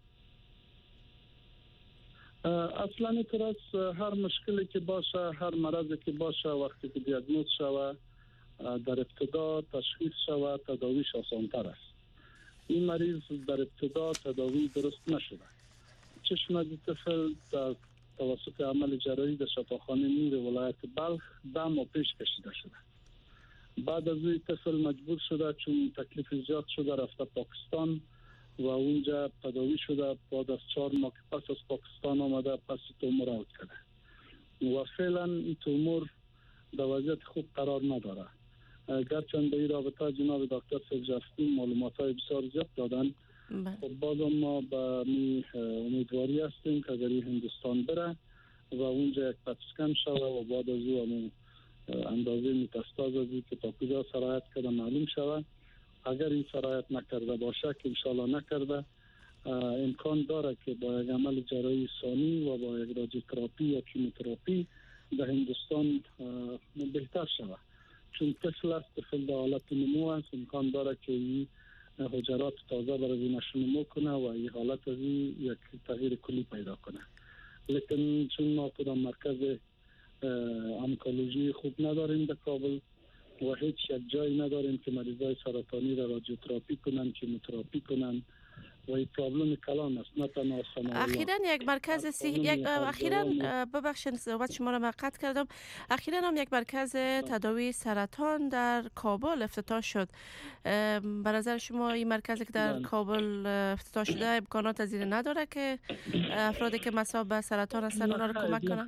Speaker 11: اصلا اینطور است. هر مشکلی که باشه، هر مرضی که باشه وقتی که دیاگنوز شود در ابتدا تشخیص شود تداویش آسان‌تر است. این مریض در ابتدا تداوی درست نشده. چشم از طفل در توسط عمل جراحی در شفاخانه نور ولایت بلخ 10 ماه پیش کشیده شده. بعد از این طفل مجبور شده چون تکلیف زیاد شده رفته پاکستان و اونجا تداوی شده. بعد از 4 ماه که پس از پاکستان آمده پس تومور آوت کرده و فعلا این تومور در وضعیت خوب قرار نداره. گرچند به این رابطه جناب دکتر ژرفدین معلومات‌های بسیار زیاد دادن. خب باز ما به امیدواری هستیم که در هندوستان بره و اونجا یک پتسکن شده و بعد از او اندازه متاستاز ازی که تا کجا سرایت کرده معلوم شود. اگر این سرایت نکرده باشه که انشالله نکرده امکان داره که با یک عمل جراحی ثانی و با یک رادیوتراپی یا کیموتراپی در هندوستان بهتر شود. چون طفل است، طفل در حالت نمو است، امکان داره که این حجرات تازه برای نشو کنه و این حالت از یک تغییر کلی پیدا کنه. لیکن چون ما کدام مرکز آنکولوژی خوب نداریم در کابل و هیچ یک جایی نداریم که مریضای سرطانی را رادیوتراپی کنن، کیموتراپی کنن و این پرابلم کلان است، نه تنها صنایع.
Speaker 8: اخیراً یک مرکز اخیراً ببخشید صحبت شما را قطع کردم. اخیراً هم یک مرکز تداوی سرطان در کابل افتتاح شد. به نظر شما این مرکزی که در کابل افتتاح شده امکانات از این نداره که افرادی که مصاب به سرطان هستن اونا رو کمک کنن؟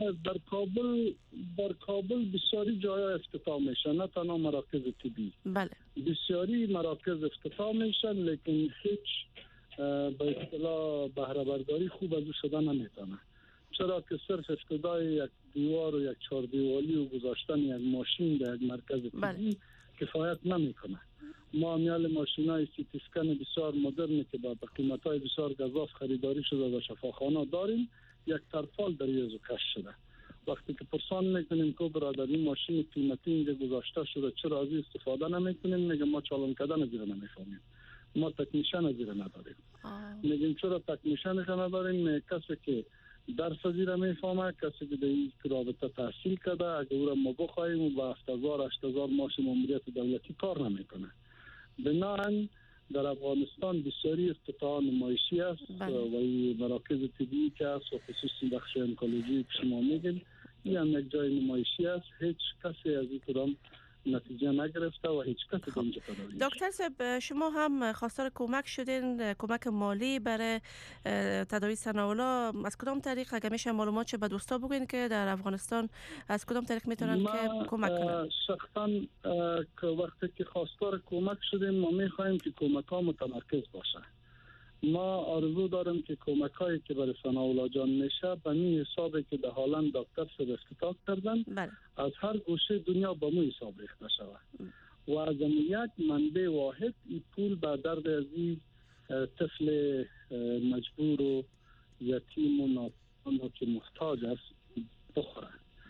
Speaker 11: در کابل بسیاری جای افتتاح میشن، نه تنها مراکز طبی.
Speaker 8: بله.
Speaker 11: بسیاری مراکز افتتاح میشن، لیکن هیچ به اصطلاح بهره برداری خوب از او شده نمیتونه. چرا که صرف افتتاح یک دیوار و یک چهار دیوالی و گذاشتن یک ماشین در یک مرکز طبی کفایت نمیکنه. ما میال ماشینای سیتی اسکن بسیار مدرنی که با قیمتای بسیار گزاف خریداری شده و شفاخانه داریم، یک طرفال در یزو کش شده. وقتی که پرسان میکنیم که برادر این ماشین قیمتی اینجا گذاشته شده چرا از این استفاده نمیکنیم، میگه ما چالان کردن از این نمیفهمیم، ما تکنیشن از این نداریم. میگیم چرا تکنیشنش نداریم؟ کسی که درس از این میفهمه، کسی که در این رابطه تحصیل کرده، اگر او را ما بخواهیم و با 7000 ماش ماموریت دولتی کار نمیکنه. بنابراین در افغانستان بسیاری افتتاح نمایشی است و این مراکز طبی که است و خصوصی بخش انکولوژی که شما میگین این هم یک جای نمایشی است. هیچ کسی از این کدام نتیجه نگرفته و هیچ کسی اینجا تداوی.
Speaker 8: دکتر صاحب شما هم خواستار کمک شدین، کمک مالی برای تداوی سناولا. از کدام طریق اگه میشه معلومات چه به دوستا بگین که در افغانستان از کدام طریق میتونن که کمک کنن؟
Speaker 11: شخصا که وقتی که خواستار کمک شدیم ما میخوایم که کمک ها متمرکز باشه. ما آرزو داریم که کمک هایی که برای سناولا جان میشه به این حسابی که در هالند دکتر سر افتتاح کردن از هر گوشه دنیا به مو حساب ریخته شود و از یک منبع واحد این پول به درد از این طفل مجبور و یتیم و ناتوان که محتاج است بخوره.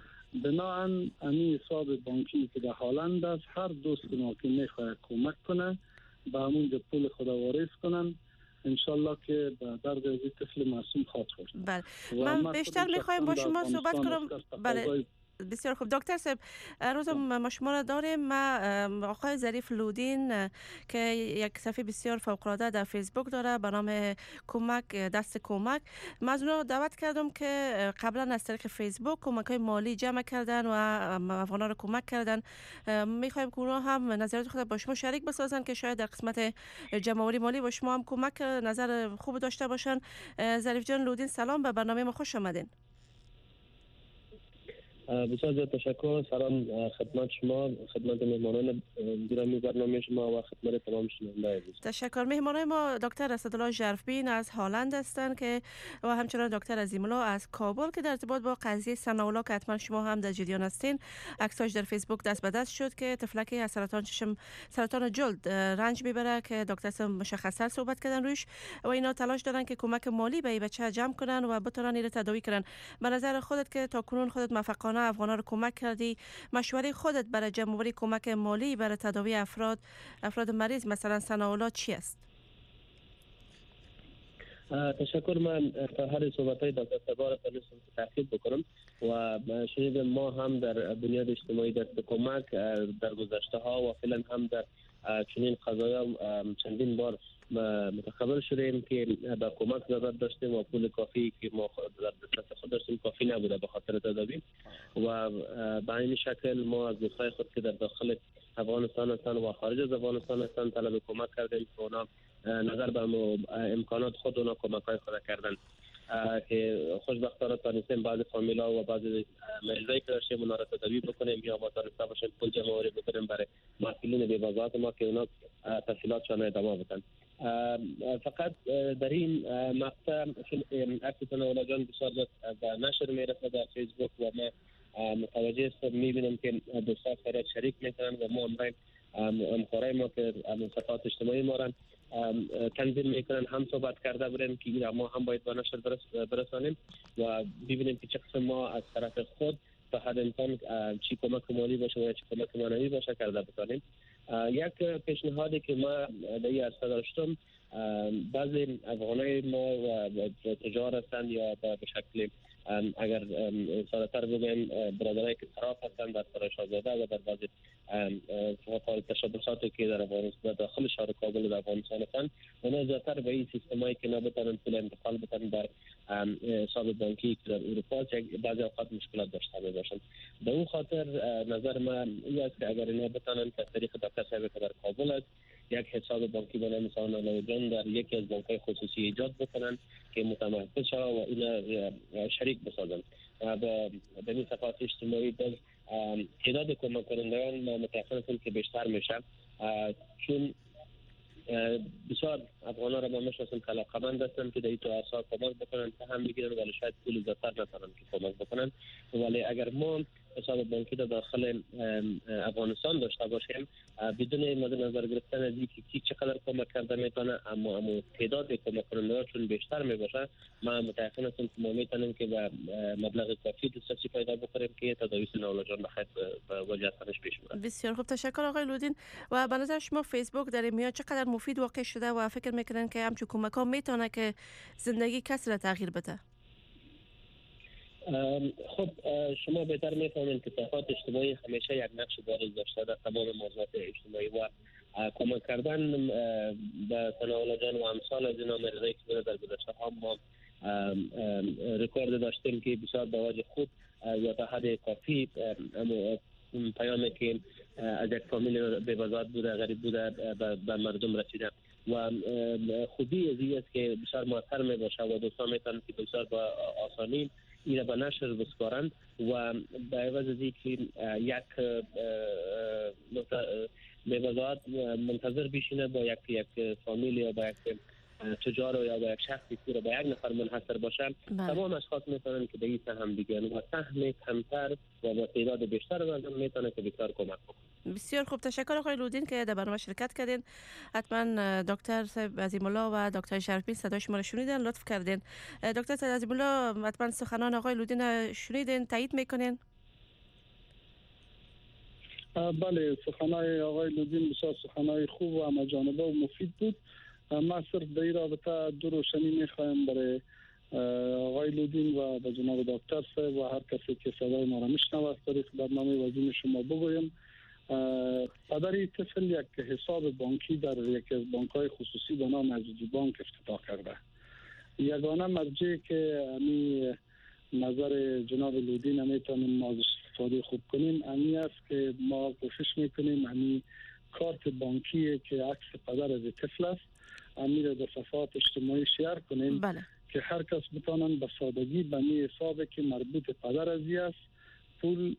Speaker 11: بناهن امی حساب بانکی که در هالند است، هر دوست ما که میخواد کمک کنه به همون پول خود واریز کنن، انشالله که درد از این طفل معصوم خواهد شد.
Speaker 8: بله. من بیشتر میخوایم با شما صحبت کنم. بله. بسیار خوب دکتر صاحب، روز ما شما را داریم. ما آقای ظریف لودین که یک صفحه بسیار فوق‌العاده در فیسبوک داره به نام کمک دست کمک، من از اونها دعوت کردم که قبلا از طریق فیسبوک کمک‌های مالی جمع کردن و افغانا را کمک کردن. میخوایم که اونها هم نظرات خود با شما شریک بسازن که شاید در قسمت جمع‌آوری مالی با شما هم کمک نظر خوب داشته باشن. ظریف جان لودین سلام، به برنامه ما خوش آمدین.
Speaker 12: بسیار زیاد تشکر. سلام خدمت شما، خدمت مهمانان گرامی برنامه شما و خدمت تمام شنوندگان عزیز.
Speaker 8: تشکر. مهمانان ما دکتر اسدالله ژرفبین از هالند هستند که و همچنین دکتر عظیم‌الله از کابل که در ارتباط با قضیه سناولا که حتما شما هم در جریان هستین، عکساش در فیسبوک دست به دست شد که طفلکی از سرطان چشم، سرطان جلد رنج میبره که دکتر مشخصا صحبت کردن روش و اینا تلاش دارن که کمک مالی به این بچه جمع کنن و بتونن این تداوی کنن. به نظر خودت که تا کنون خودت موفقانه افغانا رو کمک کردی، مشوره خودت برای جمع‌آوری کمک مالی برای تداوی افراد مریض مثلا سناولا چی است؟
Speaker 12: تشکر. من تا هر صحبت‌های دکتر سبار تاکید بکنم و شنید ما هم در بنیاد اجتماعی دست کمک در گذشته‌ها و فعلا هم در چنین قضایا چندین بار متخبر شدیم که با کمک ضرورت داشتیم و پول کافی که ما در دسترس خود داشتیم کافی نبوده به خاطر تداوی و به این شکل ما از دوستای خود که در داخل افغانستان هستند و خارج از افغانستان هستند طلب کمک کردیم که اونا نظر به امکانات خود اونا کمک‌های خود کردن که خوشبختانه تانستیم بعضی فامیلا و بعضی مریضایی که داشتیم اونا را تداوی بکنیم یا ما تانسته باشیم پول جمع‌آوری بکنیم برای مسئولین بی‌وزارت ما که اونا تحصیلاتشان ادامه بدن. فقط در این مقطع عکس سناولا جان بسیار به نشر میرسه در فیسبوک و ما متوجه هستیم میبینیم که دوستان خیلی شریک میکنن و ما همکارای ما که صفحات اجتماعی ما را تنظیم میکنن هم صحبت کرده بودیم که ما هم باید به نشر برسانیم و ببینیم که چه قسم ما از طرف خود به حد امکان چی کمک مالی باشه و چی کمک معنوی باشه کرده بتانیم. یک پیشنهادی که ما در این عرصه داشتم بعضی افغانای ما تجار هستند یا به شکل اگر ساده‌تر بگیم برادرایی که طرف هستند در سرای شاهزاده و در بعضی تشبساتی که در افغانستان داخل شهر کابل در افغانستان هستند، اونا زیادتر به این سیستمایی که نبتونن پول انتقال بتن در حساب بانکی که در اروپا بعضی اوقات مشکلات داشته باشند. به اون خاطر نظر من این است که اگر اینا بتونن از طریق دفتر صاحب که در کابل است یک حساب بانکی به نام ثانی‌الجان در یکی از بانک‌های خصوصی ایجاد بکنن که متمرکز شود و اینا شریک بسازن و به این صفحات اجتماعی باز تعداد کمک کنندگان متأسفانه که بیشتر میشه، چون بسیار افغانا را ما میشناسیم که علاقه‌مند هستند که در این تو اثار کمک بکنن که هم بگیرن ولی شاید پول زیادتر نتونن که کمک بکنن. ولی اگر ما حساب بانکی در داخل افغانستان داشته باشیم بدون مد نظر گرفتن از اینکه کی چقدر کمک کرده میتونه، اما تعداد کمک کننده چون بیشتر میباشه ما متأکد هستم که ما میتونیم که به مبلغ کافی دسترسی پیدا بکنیم که تداوی ثانی‌الجان بخیر به وجهتش پیش بره.
Speaker 8: بسیار خوب، تشکر آقای لودین. و به نظر شما فیسبوک در این میاد چقدر مفید واقع شده و فکر میکنن که همچون کمک ها میتونه که زندگی کسی را تغییر بده؟
Speaker 12: خب شما بهتر میفهمید که صفحات اجتماعی همیشه یک نقش بارز داشته در تمام موضوعات اجتماعی و کمک کردن به ثانی‌الجان و امثال از اینا مریضایی که در گذشته ها ما رکورد داشتیم که بسیار به وجه خود یا تا حد کافی پیامی که از یک فامیل بی‌وضاحت بوده، غریب بوده به مردم رسیده و خوبی از این است که بسیار مؤثر می باشه و دوستان میتونن که بسیار با آسانی این را به نشر بسپارند و به عوض از اینکه یک بی‌وضاحت منتظر بشینه با یک فامیل یا با یک تجار یا با یک شخصی که به یک نفر منحصر باشه، تمام اشخاص میتونن که به این سهم بگیرن و سهم کمتر و با تعداد بیشتر مردم میتونه که بسیار کمک کنه.
Speaker 8: بسیار خوب، تشکر آقای لودین که در برنامه شرکت کردین. حتما دکتر عظیم الله و دکتر شرفی صدای شما رو شنیدن، لطف کردین. دکتر عظیم الله حتما سخنان آقای لودین شنیدین، تایید میکنین؟
Speaker 11: بله، سخنای آقای لودین بسیار سخنای خوب و همه‌جانبه و مفید بود. ما صرف در این رابطه دو روشنی میخوایم برای آقای لودین و به جناب دکتر صاحب و هر کسی که صدای ما را میشنوه از طریق برنامه وزین شما بگویم. پدر طفل یک حساب بانکی در یکی از بانک‌های خصوصی به نام عزیزی بانک افتتاح کرده. یگانه مرجعی که امی نظر جناب لودین میتونیم ما استفاده خوب کنیم امی است که ما کوشش میکنیم امی کارت بانکی که عکس پدر از طفل است امی را در صفحات اجتماعی شیر کنیم.
Speaker 8: بله. که
Speaker 11: هر کس بتانن به سادگی به می حسابی که مربوط پدر از است پول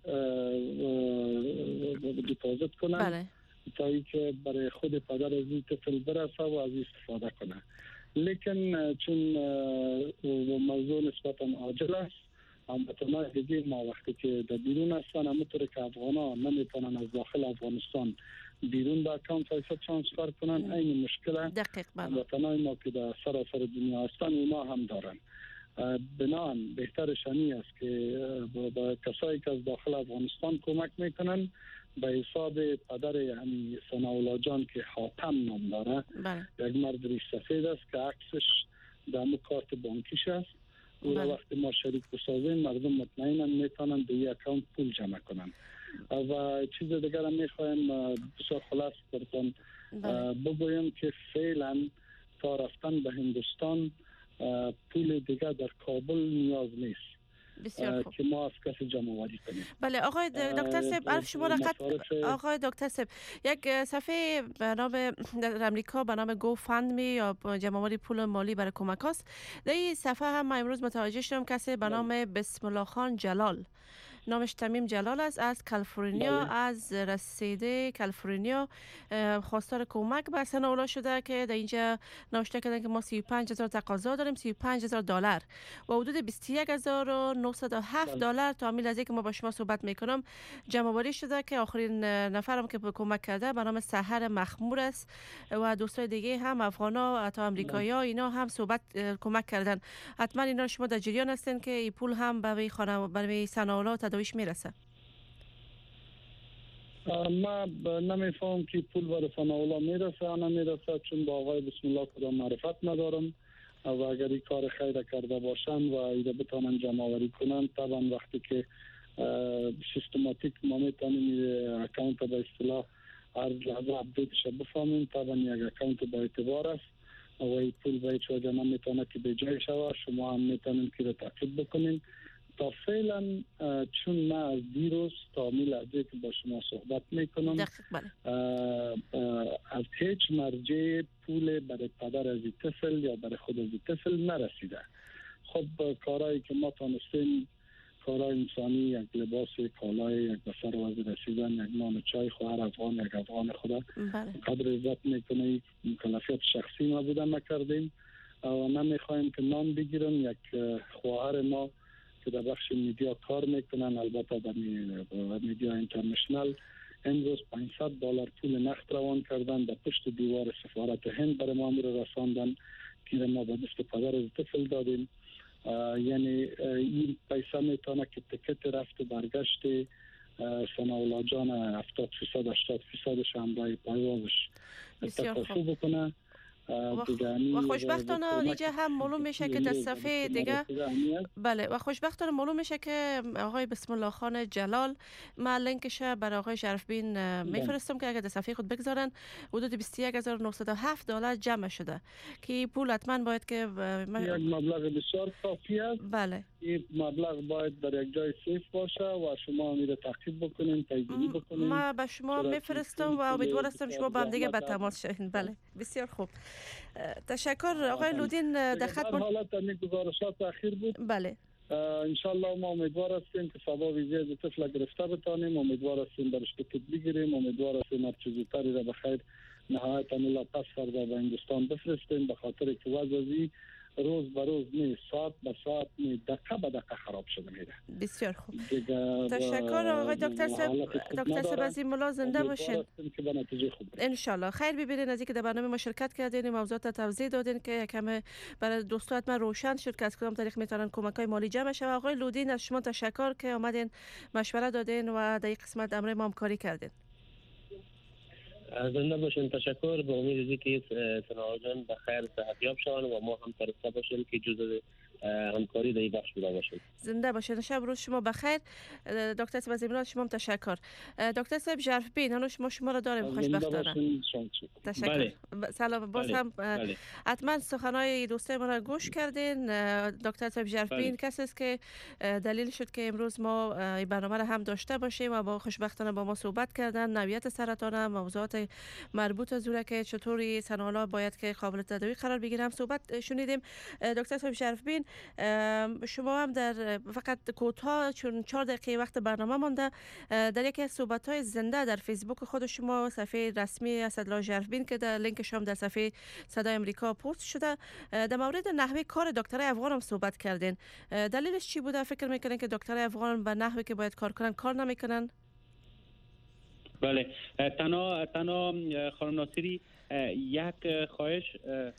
Speaker 11: دیپازیت کنن.
Speaker 8: بله.
Speaker 11: تا اینکه برای خود پدر از این طفل برسه و از استفاده کنه. لیکن چون موضوع نسبتا عاجل است، هموطنان دیگه ما وقتی که در بیرون هستن همونطور که افغانا نمیتونن از داخل افغانستان بیرون با اکانت پیسه ترانسفر کنن، این مشکل هموطنان ما که در سراسر دنیا هستن اونا هم دارن. بنان بهترش این است که با کسایی که از داخل افغانستان کمک میکنن به حساب پدر یعنی ثناءالله جان که حاتم نام داره، یک مرد ریش سفید است که عکسش در کارت بانکیش است. او را وقتی ما شریک بسازیم مردم مطمئنن میتونن به یک اکانت پول جمع کنن. و چیز دیگر هم میخوایم بسیار خلاص براتون بگویم که فعلا تا رفتن به هندوستان پول دیگر در کابل نیاز نیست.
Speaker 8: بسیار خوب.
Speaker 11: که ما از کسی جمع آوری کنیم.
Speaker 8: بله آقای دکتر صاحب، عرف شما را آقای دکتر صاحب، یک صفحه به نام در امریکا به نام گو فاندمی یا جمع آوری پول مالی برای کمک هاست. در این صفحه هم من امروز متوجه شدم کسی به نام بسم الله خان جلال، نامش تمیم جلال است، از کالیفرنیا، از رسیده کالیفرنیا خواستار کمک به ثناءالله شده که در اینجا نوشته کردن که ما 35,000 تقاضا داریم، $35,000 و حدود $21,907 تا میل از که ما با شما صحبت میکنم جمع آوری شده که آخرین نفرم که کمک کرده به نام سحر مخمور است و دوستای دیگه هم افغانا تا امریکایی‌ها اینا هم صحبت کمک کردن. حتما اینا شما در جریان هستین که این پول هم به ثناءالله تداویش میرسه.
Speaker 11: ما نمیفهم که پول به رسانه اولا میرسه یا نمیرسه، چون با آقای بسم الله کدام معرفت ندارم و اگر این کار خیر کرده باشن و ایده بتانن جمع آوری کنن، طبعا وقتی که سیستماتیک ما میتونیم اکانت به اصطلاح هر لحظه اپدیتش بفهمیم. طبعا یک اکانت با اعتبار است و این پول به هیچ وجه نمیتونه که به جای شود. شما هم میتونیم که رو تعقیب بکنیم. تا فعلا چون من از دیروز تا می لحظه که با شما صحبت میکنم از هیچ مرجع پول برای پدر از این طفل یا برای خود از این طفل نرسیده. خب کارهایی که ما تانستیم، کارهای انسانی، یک لباس، کالای، یک بسر وزی رسیدن، یک نان چای، خواهر افغان، یک افغان خدا قدر عزت میکنه. مکلفیت شخصی ما بوده نکردیم و نمیخوایم که نام بگیرم. یک خواهر ما که در بخش میدیا کار میکنن، البته در میدیا اینترنشنال، امروز $500 پول نقد روان کردن در پشت دیوار سفارت هند برای ما رساندن که ما به دست پدر از طفل دادیم. یعنی این پیسه میتونه که تکت رفت و برگشت ثناءالله جان 70-80% همراه پایوازش تکافو بکنه.
Speaker 8: و خوشبختانه اینجا هم معلوم میشه که در صفحه دیگه بله و خوشبختانه معلوم میشه که آقای بسم الله خان جلال، من لینکش برای آقای شرفبین میفرستم که اگر در صفحه خود بگذارن، حدود $21,907 جمع شده که پول حتما باید که
Speaker 11: یک مبلغ بسیار کافی است.
Speaker 8: بله
Speaker 11: این مبلغ باید در یک جای سیف باشه و شما میره تعقیب بکنین، پیگیری بکنین.
Speaker 8: ما به شما میفرستم و امیدوار هستم شما با هم دیگه به تماس شوین. بله بسیار خوب، تشکر آقای لودین. در خط
Speaker 11: حالت این گزارشات اخیر بود.
Speaker 8: بله
Speaker 11: انشالله ما امیدوار هستیم که سبا ویزه طفل گرفته بتانیم، امیدوار هستیم درش تکت بگیریم، امیدوار هستیم هر چیزی تری را بخیر نهایت الله پس فردا به هندوستان بفرستیم، به خاطر که وضعی روز به روز نه، ساعت به ساعت نه، دقیقه به دقیقه خراب شده میره.
Speaker 8: بسیار خوب، تشکر آقای دکتر صاحب. دکتر صاحب از این ملا زنده باشین ان شاء الله. خیر ببینین از اینکه در برنامه ما شرکت کردین، موضوعات توضیح دادین که کم برای دوستان حتما روشن شد که از کدام طریق میتونن کمک‌های مالی جمع شه. آقای لودین از شما تشکر که آمدین مشوره دادین و در این قسمت امر ما همکاری کردین.
Speaker 12: زنده باشین. تشکر. به امید که ثناءالله جان به خیر صحتیاب شوند و ما هم ترسته باشیم که جزء همکاری در این بخش بوده باشیم.
Speaker 8: زنده باشین. شب روز شما بخیر. دکتر صاحب از امروز شما تشکر. دکتر صاحب شرفبین، هنوز شما را داریم خوشبختانه. تشکر. سلام. باز هم حتما سخنهای دوستای ما را گوش کردین. دکتر صاحب شرفبین کسی است که دلیل شد که امروز ما این برنامه را هم داشته باشیم و با خوشبختانه با ما صحبت کردن. نوعیت سرطان، موضوعات مربوط از اون که چطوری ثناءالله باید که قابل تداوی قرار بگیرم صحبت شنیدیم. دکتر صاحب شرفبین، شما هم در فقط کوتاه چون 4 دقیقه وقت برنامه مانده، در یکی از صحبت‌های زنده در فیسبوک خود شما، صفحه رسمی اسدالله شرفبین که در لینک شما در صفحه صدای امریکا پست شده، در مورد نحوه کار دکترای افغان هم صحبت کردین. دلیلش چی بوده؟ فکر میکنین که دکترای افغان به نحوی که باید کار کنن کار نمیکنن؟
Speaker 10: بله، تنها خانم ناصری یک خواهش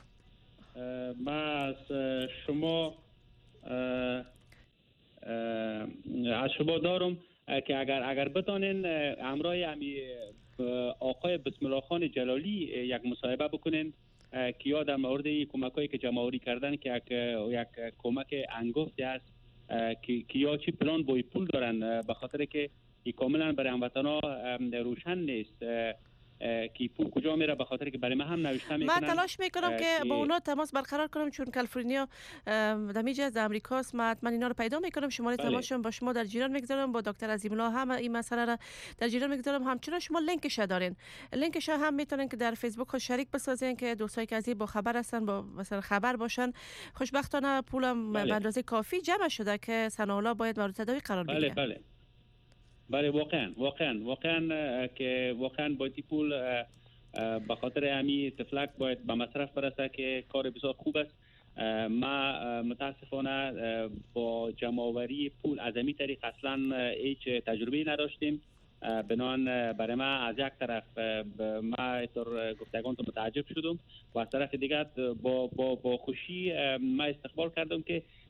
Speaker 10: ما از شما دارم که اگر بتانین همراه آقای بسم الله خان جلالی یک مصاحبه بکنین که یا در مورد کمک‌هایی که جمع‌آوری کردن که یک کمک انگفتی است که یا چی پلان با پول دارن، به خاطر که کاملا برای هموطنا روشن نیست که پول کجا میره، به خاطر که برای من هم نوشته میکنن.
Speaker 8: من تلاش میکنم که با اونا تماس برقرار کنم چون کالیفرنیا دمیج از امریکاست. من اینا رو پیدا میکنم، شماره تماسشون با شما در جریان میگذارم، با دکتر عظیم الله هم این مسئله را در جریان میگذارم. همچنین شما لینکش دارین، لینکش هم میتونین که در فیسبوک خود شریک بسازین که دوستایی که از این با خبر هستن با مثلا خبر باشن. خوشبختانه پولم به اندازه کافی جمع شده که ثناءالله باید مورد تداوی قرار بگیره.
Speaker 10: بله واقعا که واقعا باید پول به خاطر همی تفلک باید به مصرف برسه که کار بسیار خوب است. ما متاسفانه با جمع‌آوری پول از این طریق اصلا هیچ تجربه نداشتیم. بنان برای ما از یک طرف ما اینطور گفتگان تو متعجب شدم و از طرف دیگر با خوشی ما استقبال کردم که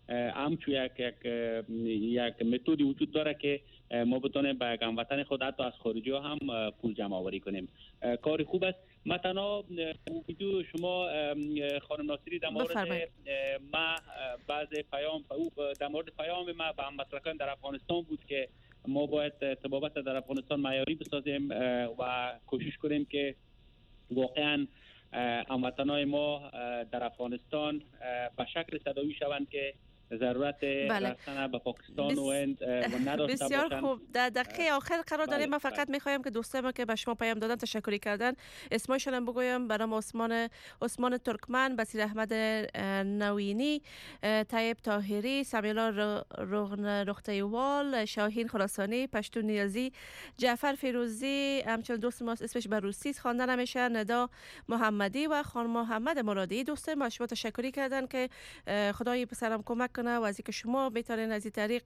Speaker 10: همچون یک متدی وجود داره که ما بتونیم به هموطن خود حتی از خارجی ها هم پول جمع آوری کنیم. کار خوب است. مثلا ویدیو شما خانم ناصری در مورد ما بعض پیام در مورد پیام ما به هموطنان در افغانستان بود که ما باید طبابت در افغانستان معیاری بسازیم و کوشش کنیم که واقعا هموطنان ما در افغانستان به شکل تداوی شوند که ضرورت رفتن به پاکستان و هند و نداشته
Speaker 8: بسیار
Speaker 10: باشند.
Speaker 8: خوب. در دقیقه آخر قرار داریم. من فقط میخوایم که دوستای ما که به شما پیام دادن تشکری کردن اسمشون هم بگویم. برام عثمان ترکمن، بصیر احمد نوینی، طیب طاهری، سمیلا رختیوال، شاهین خراسانی، پشتو نیازی، جعفر فیروزی، همچنین دوست ما اسمش به روسی خوانده نمیشه، ندا محمدی و خانم محمد مرادی. دوستای ما شما تشکری کردن که خدای پسرم کمک کنه و از اینکه شما بتونین از این طریق